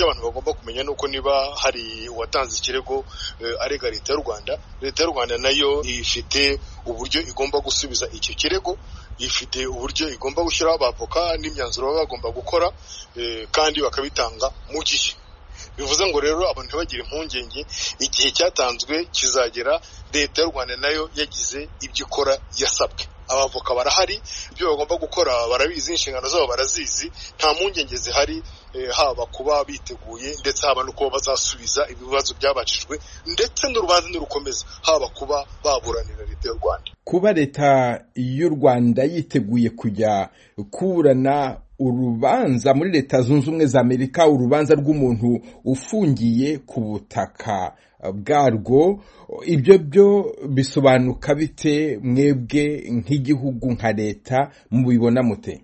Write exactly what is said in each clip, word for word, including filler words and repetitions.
icyo abantu bagomba kumenya nuko niba hari uwatanze ikirego arega leta y'u Rwanda, leta y'u Rwanda nayo ifite uburyo igomba gusubiza icyo kirego, ifite uburyo igomba gushyiraho abavoka n'imyanzuro baba bagomba gukora kandi bakabitanga mu gihe. Bivuze ngo rero abantu bagira impungenge, igihe cyatanzwe kizagera, leta y'u Rwanda nayo yagize ibyo ikora yasabwe. Abavoka barahari, ibyo bagomba gukora barabizi, inshingano zabo barazizi, nta mpungenge zihari, haba kuba biteguye ndetse haba no kuba bazasubiza ibibazo byabajijwe, ndetse n'urubanza nirukomeza haba kuba baburanira leta y'u Rwanda. Kuba leta y'u Rwanda yiteguye kujya kuburana urubanza muri Leta Zunze Ubumwe za Amerika, urubanza rw'umuntu ufungiye ku butaka bwarwo, ibyo byo bisobanuka bite mwebwe nk'igihugu nka leta mubibona mute?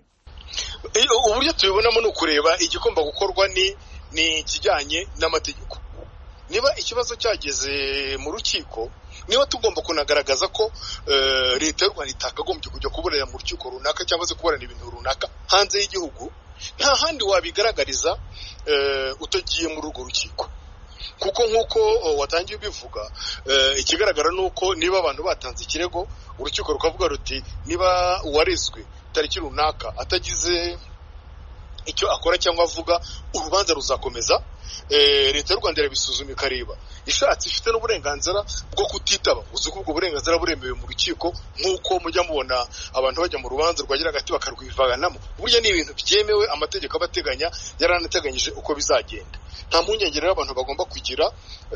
Uburyo tubibonamo ni ukureba igomba gukorwa ni ni kijyanye n'amategeko. Niba ikibazo cyageze mu rukiko, niba tugomba kunagaragaza ko leta y'u Rwanda itakagombye kujya kuburana mu rukiko runaka cyangwa se kuburana ibintu runaka hanze y'igihugu, nta handi wabigaragariza utagiye muri urwo rukiko. Kuko nk'uko watangiye ubivuga, ikigaragara ni uko niba abantu batanze ikirego, urukiko rukavuga ruti niba uwarezwe tariki runaka atagize icyo akora cyangwa avuga, urubanza ruzakomeza. Leta y'u Rwanda irabisuzuma ikareba, ishatse ifite n'uburenganzira bwo kutitaba. Uzi ko ubwo burenganzira buremewe mu rukiko, nk'uko mujya mubona abantu bajya mu rubanza rwagira hagati bakarwivanamo. Burya ni ibintu byemewe, amategeko abateganya yaranateganyije uko bizagenda. Nta mpungenge rero abantu bagomba kugira,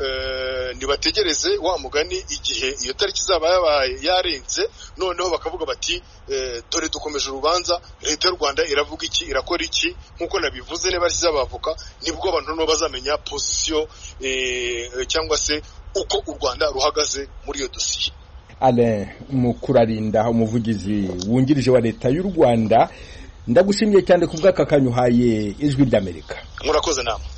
nibategereze wa mugani igihe iyo tariki zaba yabaye yarenze, noneho bakavuga bati dore dukomeje urubanza, leta y'u Rwanda iravuga iki, irakora iki. Nk'uko nabivuze, niba ari abavoka nibwo abantu no bazamenya position cyangwa se uko u Rwanda ruhagaze muri iyo dosiye. Alain Mukurarinda, umuvugizi wungirije wa leta y'u Rwanda, ndagushimiye cyane ku bw'aka kanyuhaye Ijwi ry'Amerika. Murakoze namwe.